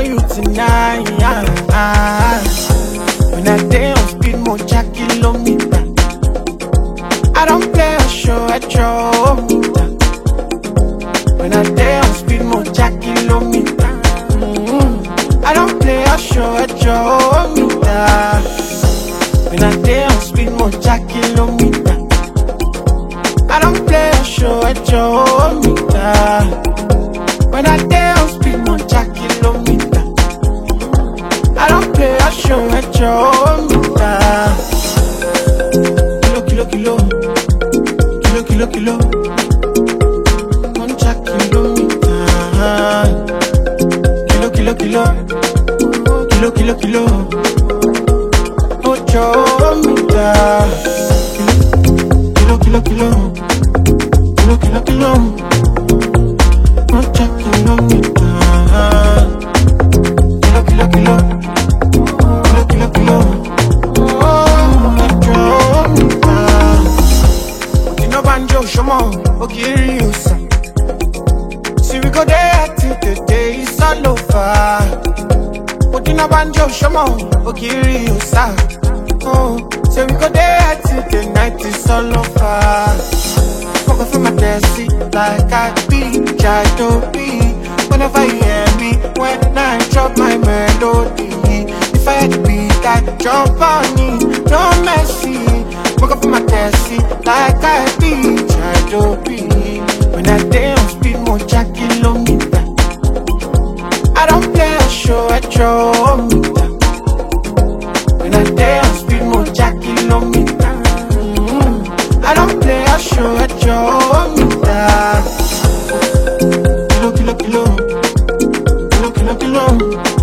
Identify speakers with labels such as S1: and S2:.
S1: on you tonight. When I day on speed, more kilometer. I don't play a show at your meter. When I day on speed, more kilometer. I don't play a show at your meter. When I day on speed, more kilometer. I don't play a show at your meter. When I day on speed, more kilometer. I don't play a show at your meter. Kilo, kilo, kilo, kilo, kilo, one kilometer. Kilo, kilo, kilo, kilo, kilo, kilo, ocho meter. Kilo, kilo, kilo, kilo, kilo, kilo, one kilometer. Kilo, kilo, kilo, kilo, kilo, kilo, ocho meter. Otino banjo shomo, okiri usa. See we go there till the day is all over. Otino banjo shomo, okiri usa. Oh, say we go there till the night is all over. Fuck off in my taxi like I be Jadobi. Whenever you hear me, when I drop my melody, if I had to be that jump on me, no mercy. Fuck off in my taxi like I be Jadobi. When I day on speed, more kilometer. I don't play a show at your meter. When I day on speed, more kilometer. I don't play a show at your meter. Kilo, kilo, kilo, kilo, kilo, kilo.